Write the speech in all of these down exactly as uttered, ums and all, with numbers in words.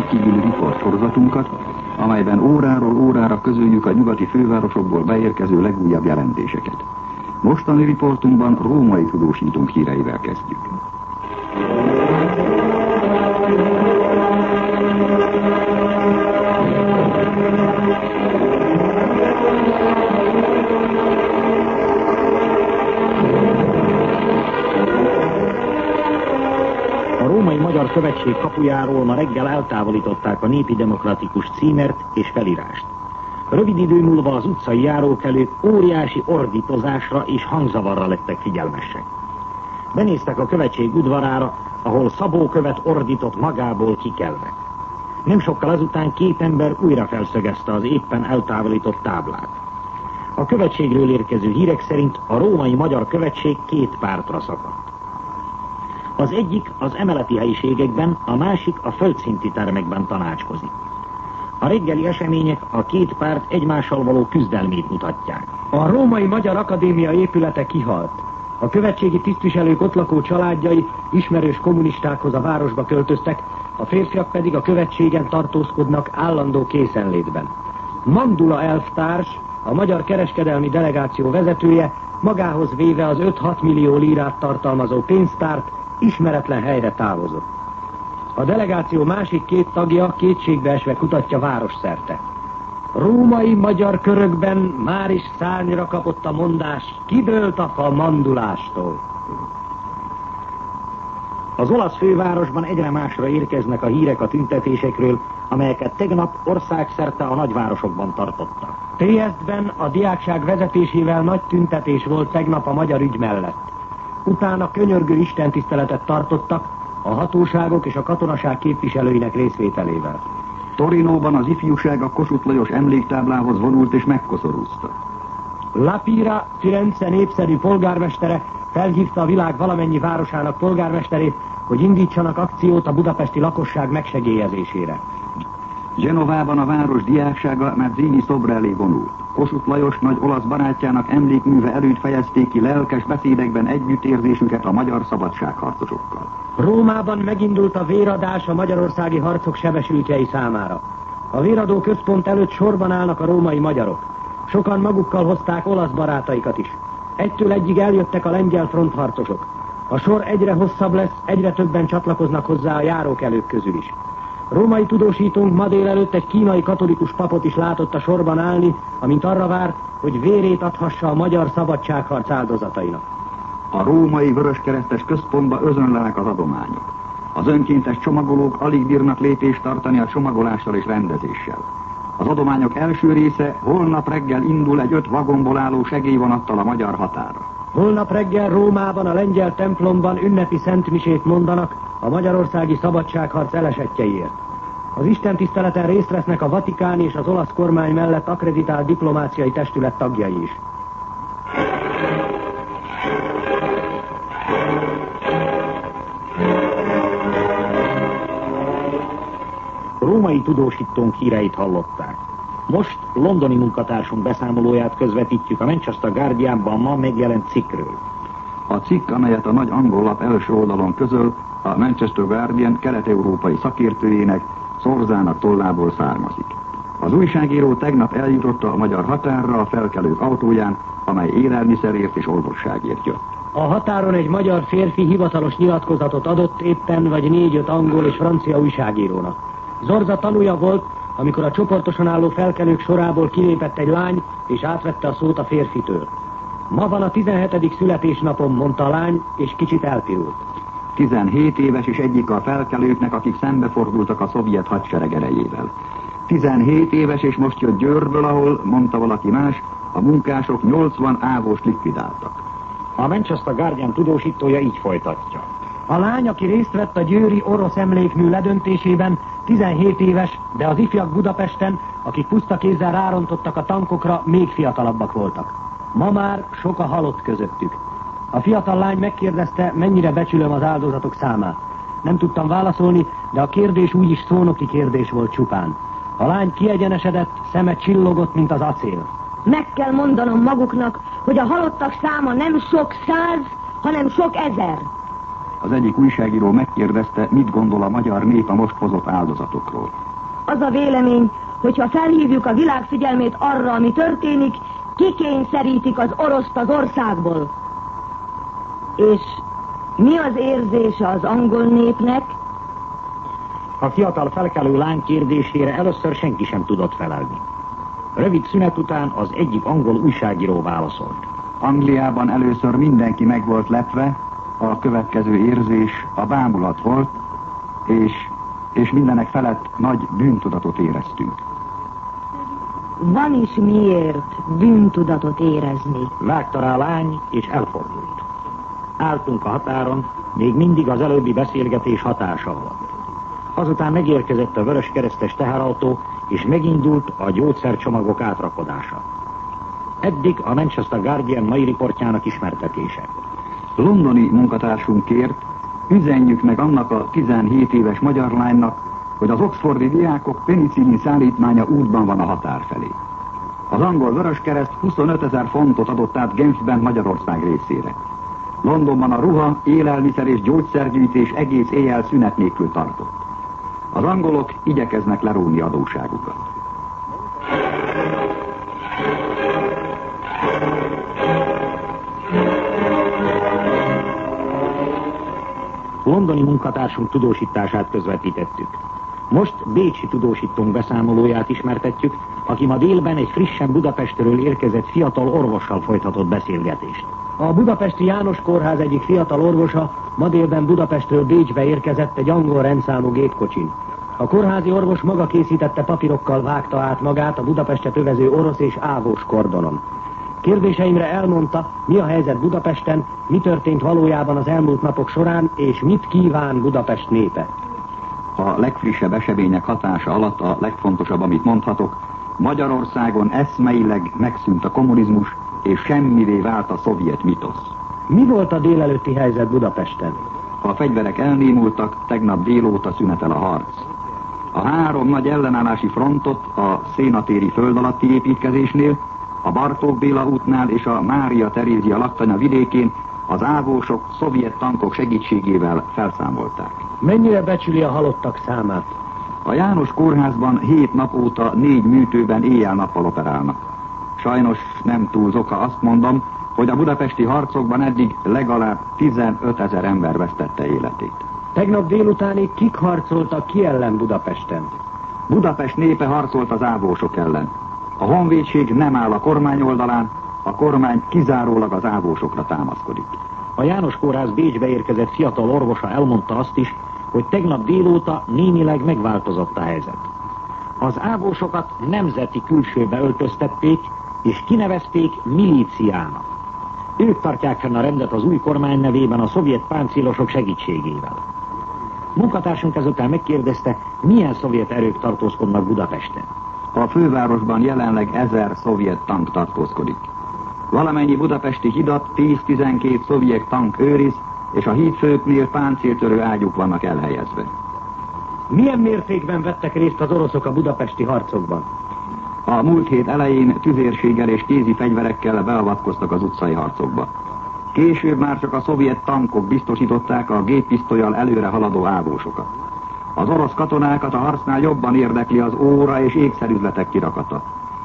rendkívüli riportsorozatunkat, amelyben óráról órára közöljük a nyugati fővárosokból beérkező legújabb jelentéseket. Mostani riportunkban római tudósítónk híreivel kezdjük. A római magyar követség kapujáról ma reggel eltávolították a Népi Demokratikus címert és felírást. Rövid idő múlva az utcai járókelők óriási ordítozásra és hangzavarra lettek figyelmesek. Benéztek a követség udvarára, ahol Szabó követ ordított magából kikelve. Nem sokkal azután két ember újra felszögezte az éppen eltávolított táblát. A követségről érkező hírek szerint a római magyar követség két pártra szakadt. Az egyik az emeleti helyiségekben, a másik a földszinti termekben tanácskozik. A reggeli események a két párt egymással való küzdelmét mutatják. A Római Magyar Akadémia épülete kihalt. A követségi tisztviselők ott lakó családjai ismerős kommunistákhoz a városba költöztek, a férfiak pedig a követségen tartózkodnak állandó készenlétben. Mandula elvtárs, a magyar kereskedelmi delegáció vezetője, magához véve az öt-hat millió lírát tartalmazó pénztárt, ismeretlen helyre távozott. A delegáció másik két tagja kétségbeesve kutatja városszerte. Római magyar körökben már is szárnyra kapott a mondás, kidőlt a fa mandulástól. Az olasz fővárosban egyre másra érkeznek a hírek a tüntetésekről, amelyeket tegnap országszerte a nagyvárosokban tartottak. Triesztben a diákság vezetésével nagy tüntetés volt tegnap a magyar ügy mellett. Utána könyörgő istentiszteletet tartottak a hatóságok és a katonaság képviselőinek részvételével. Torinóban az ifjúság a Kossuth Lajos emléktáblához vonult és megkoszorúzta. Lapira, Firenze népszerű polgármestere felhívta a világ valamennyi városának polgármesterét, hogy indítsanak akciót a budapesti lakosság megsegélyezésére. Genovában a város diáksága Mazzini szobra elé vonult. Kossuth Lajos nagy olasz barátjának emlékműve előtt fejezték ki lelkes beszédekben együttérzésüket a magyar szabadságharcosokkal. Rómában megindult a véradás a magyarországi harcok sebesültjei számára. A véradó központ előtt sorban állnak a római magyarok. Sokan magukkal hozták olasz barátaikat is. Egytől egyig eljöttek a lengyel frontharcosok. A sor egyre hosszabb lesz, egyre többen csatlakoznak hozzá a járókelők közül is. Római tudósítónk ma délelőtt egy kínai katolikus papot is látott a sorban állni, amint arra vár, hogy vérét adhassa a magyar szabadságharc áldozatainak. A római vöröskeresztes központba özönlenek az adományok. Az önkéntes csomagolók alig bírnak lépést tartani a csomagolással és rendezéssel. Az adományok első része holnap reggel indul egy öt vagonból álló segélyvonattal a magyar határa. Holnap reggel Rómában a lengyel templomban ünnepi szentmisét mondanak a magyarországi szabadságharc elesettjeiért. Az istentiszteleten részt vesznek a Vatikán és az olasz kormány mellett akkreditált diplomáciai testület tagjai is. Római tudósítónk híreit hallották. Most londoni munkatársunk beszámolóját közvetítjük a Manchester Guardianban ma megjelent cikkről. A cikk, amelyet a nagy angol lap első oldalon közöl, a Manchester Guardian kelet-európai szakértőjének, Szorzának tollából származik. Az újságíró tegnap eljutotta a magyar határra a felkelők autóján, amely élelmiszerért és orvosságért jött. A határon egy magyar férfi hivatalos nyilatkozatot adott éppen vagy négy-öt angol és francia újságírónak. Zorza tanúja volt, amikor a csoportosan álló felkelők sorából kilépett egy lány, és átvette a szót a férfitől. Ma van a tizenhetedik születésnapom, mondta a lány, és kicsit elpirult. tizenhét éves és egyik a felkelőknek, akik szembefordultak a szovjet hadsereg erejével. tizenhét éves és most jött Győrből, ahol, mondta valaki más, a munkások nyolcvan ávost likvidáltak. A Manchester Guardian tudósítója így folytatja. A lány, aki részt vett a győri orosz emlékmű ledöntésében, tizenhét éves, de az ifjak Budapesten, akik puszta kézzel rárontottak a tankokra, még fiatalabbak voltak. Ma már sok a halott közöttük. A fiatal lány megkérdezte, mennyire becsülöm az áldozatok számát. Nem tudtam válaszolni, de a kérdés úgyis szónoki kérdés volt csupán. A lány kiegyenesedett, szeme csillogott, mint az acél. Meg kell mondanom maguknak, hogy a halottak száma nem sok száz, hanem sok ezer. Az egyik újságíró megkérdezte, mit gondol a magyar nép a most hozott áldozatokról. Az a vélemény, hogyha felhívjuk a világ figyelmét arra, ami történik, kikényszerítik az oroszt az országból. És mi az érzése az angol népnek? A fiatal felkelő lány kérdésére először senki sem tudott felelni. Rövid szünet után az egyik angol újságíró válaszolt. Angliában először mindenki meg volt lepve, a következő érzés a bámulat volt, és, és mindenek felett nagy bűntudatot éreztünk. Van is miért bűntudatot érezni. Vágta rá a lány, és elfordult. Álltunk a határon, még mindig az előbbi beszélgetés hatása volt. Azután megérkezett a vöröskeresztes teherautó, és megindult a gyógyszercsomagok átrakodása. Eddig a Manchester Guardian mai riportjának ismertetése. Londoni munkatársunk kért, üzenjük meg annak a tizenhét éves magyar lánynak, hogy az oxfordi diákok penicillin szállítmánya útban van a határ felé. Az angol Vöröskereszt huszonötezer fontot adott át Genfben Magyarország részére. Londonban a ruha, élelmiszer és gyógyszergyűjtés egész éjjel szünet nélkül tartott. Az angolok igyekeznek leróni adósságukat. Londoni munkatársunk tudósítását közvetítettük. Most bécsi tudósítónk beszámolóját ismertetjük, aki ma délben egy frissen Budapestről érkezett fiatal orvossal folytatott beszélgetést. A budapesti János Kórház egyik fiatal orvosa ma délben Budapestről Bécsbe érkezett egy angol rendszámú gépkocsin. A kórházi orvos maga készítette papírokkal vágta át magát a Budapestet övező orosz és ávós kordonon. Kérdéseimre elmondta, mi a helyzet Budapesten, mi történt valójában az elmúlt napok során, és mit kíván Budapest népe. A legfrissebb események hatása alatt a legfontosabb, amit mondhatok, Magyarországon eszmeileg megszűnt a kommunizmus, és semmivé vált a szovjet mitosz. Mi volt a délelőtti helyzet Budapesten? A fegyverek elnémultak, tegnap délóta szünetel a harc. A három nagy ellenállási frontot a Szénatéri föld alatti építkezésnél, a Bartók Béla útnál és a Mária Terézia laktanya vidékén az ávósok szovjet tankok segítségével felszámolták. Mennyire becsüli a halottak számát? A János Kórházban hét nap óta négy műtőben éjjel-nappal operálnak. Sajnos nem túl oka azt mondom, hogy a budapesti harcokban eddig legalább tizenötezer ember vesztette életét. Tegnap délutánig kik harcoltak ki ellen Budapesten? Budapest népe harcolt az ávósok ellen. A honvédség nem áll a kormány oldalán, a kormány kizárólag az ávósokra támaszkodik. A János Kórház Bécsbe érkezett fiatal orvosa elmondta azt is, hogy tegnap délóta némileg megváltozott a helyzet. Az ávósokat nemzeti külsőbe öltöztették, és kinevezték milíciának. Ők tartják fenn a rendet az új kormány nevében a szovjet páncélosok segítségével. Munkatársunk ezután megkérdezte, milyen szovjet erők tartózkodnak Budapesten. A fővárosban jelenleg ezer szovjet tank tartózkodik. Valamennyi budapesti hidat tíz-tizenkét szovjet tank őriz, és a hídfőknél páncéltörő ágyuk vannak elhelyezve. Milyen mértékben vettek részt az oroszok a budapesti harcokban? A múlt hét elején tüzérséggel és kézi fegyverekkel beavatkoztak az utcai harcokba. Később már csak a szovjet tankok biztosították a géppisztollyal előre haladó ávósokat. Az orosz katonákat a harcnál jobban érdekli az óra és ékszerüzletek kirakata.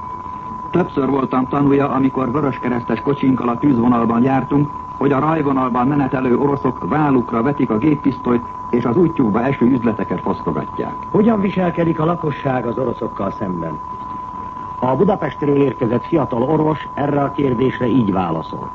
Többször voltam tanúja, amikor vöröskeresztes kocsinkkal a tűzvonalban jártunk, hogy a rajvonalban menetelő oroszok vállukra vetik a géppisztolyt, és az útjukba eső üzleteket fosztogatják. Hogyan viselkedik a lakosság az oroszokkal szemben? A Budapestről érkezett fiatal orvos erre a kérdésre így válaszolt.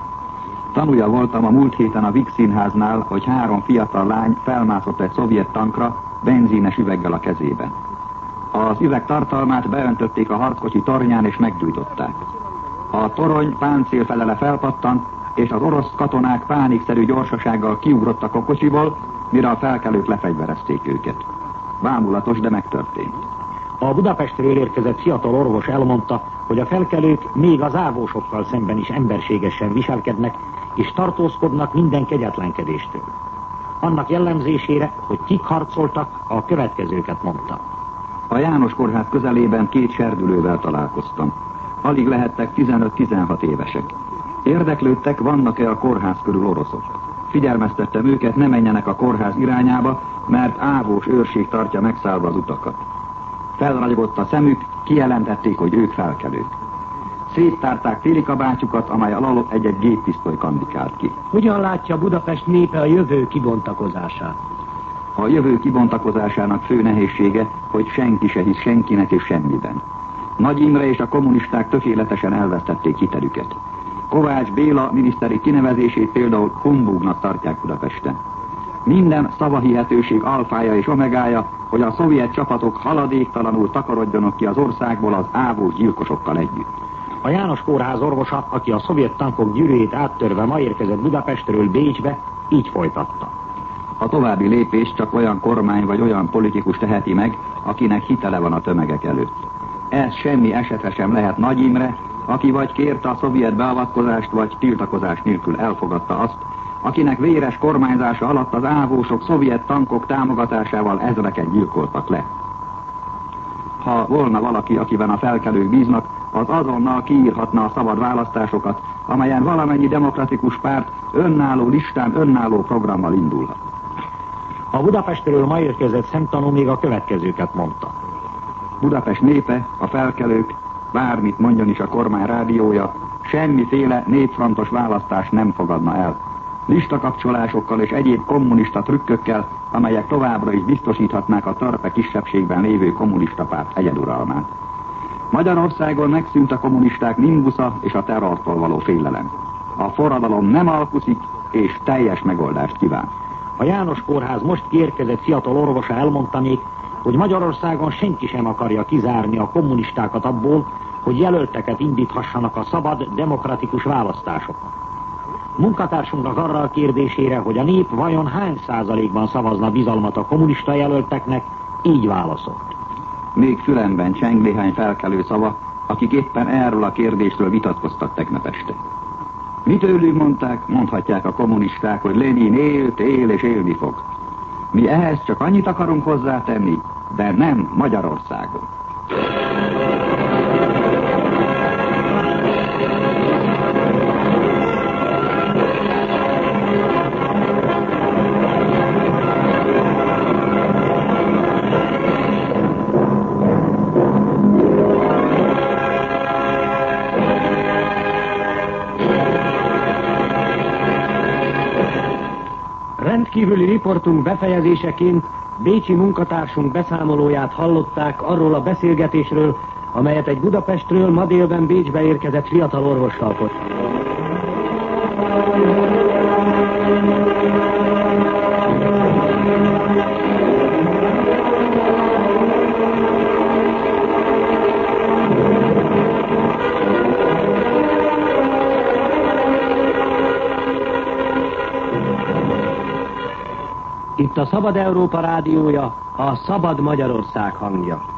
Tanúja voltam a múlt héten a Víg Színháznál, hogy három fiatal lány felmászott egy szovjet tankra, benzínes üveggel a kezében. Az üveg tartalmát beöntötték a harckocsi tornyán és meggyújtották. A torony páncélfelele felpattant, és az orosz katonák pánikszerű gyorsasággal kiugrottak a kocsiból, mire a felkelők lefegyverezték őket. Bámulatos, de megtörtént. A Budapestről érkezett fiatal orvos elmondta, hogy a felkelők még az ávósokkal szemben is emberségesen viselkednek, és tartózkodnak minden kegyetlenkedéstől. Annak jellemzésére, hogy kik harcoltak, a következőket mondta. A János Kórház közelében két serdülővel találkoztam. Alig lehettek tizenöt-tizenhat évesek. Érdeklődtek, vannak-e a kórház körül oroszok. Figyelmeztettem őket, ne menjenek a kórház irányába, mert ávós őrség tartja megszállva az utakat. Felragyogott a szemük, kijelentették, hogy ők felkelők. Széttárták télikabácsukat, amely alól egy-egy géppisztoly kandikált ki. Hogyan látja Budapest népe a jövő kibontakozását? A jövő kibontakozásának fő nehézsége, hogy senki se hisz senkinek és semmiben. Nagy Imre és a kommunisták tökéletesen elvesztették hitelüket. Kovács Béla miniszteri kinevezését például humbugnak tartják Budapesten. Minden szavahihetőség alfája és omegája, hogy a szovjet csapatok haladéktalanul takarodjanak ki az országból az ávós gyilkosokkal együtt. A János Kórház orvosa, aki a szovjet tankok gyűrűjét áttörve ma érkezett Budapestről Bécsbe, így folytatta. A további lépést csak olyan kormány vagy olyan politikus teheti meg, akinek hitele van a tömegek előtt. Ez semmi esetre sem lehet Nagy Imre, aki vagy kérte a szovjet beavatkozást, vagy tiltakozás nélkül elfogadta azt, akinek véres kormányzása alatt az ávósok szovjet tankok támogatásával ezreket gyilkoltak le. Ha volna valaki, akiben a felkelők bíznak, az azonnal kiírhatna a szabad választásokat, amelyen valamennyi demokratikus párt önálló listán, önálló programmal indulhat. A Budapestről ma érkezett szemtanú még a következőket mondta. Budapest népe, a felkelők, bármit mondjon is a kormány rádiója, semmiféle népfrontos választást nem fogadna el. Listakapcsolásokkal és egyéb kommunista trükkökkel, amelyek továbbra is biztosíthatnák a törpe kisebbségben lévő kommunista párt egyeduralmát. Magyarországon megszűnt a kommunisták nimbusza és a terrortól való félelem. A forradalom nem alkuszik és teljes megoldást kíván. A János Kórház most kiérkezett fiatal orvosa elmondta még, hogy Magyarországon senki sem akarja kizárni a kommunistákat abból, hogy jelölteket indíthassanak a szabad, demokratikus választásokon. Munkatársunknak arra a kérdésére, hogy a nép vajon hány százalékban szavazna bizalmat a kommunista jelölteknek, így válaszolt. Még fülemben cseng néhány felkelő szava, akik éppen erről a kérdésről vitatkoztak tegnap este. Mi tőlük mondták, mondhatják a kommunisták, hogy Lenin élt, él és élni fog. Mi ehhez csak annyit akarunk hozzátenni, de nem Magyarországon. Rendkívüli riportunk befejezéseként bécsi munkatársunk beszámolóját hallották arról a beszélgetésről, amelyet egy Budapestről ma délben Bécsbe érkezett fiatal orvossal folytatott. Itt a Szabad Európa rádiója, a Szabad Magyarország hangja.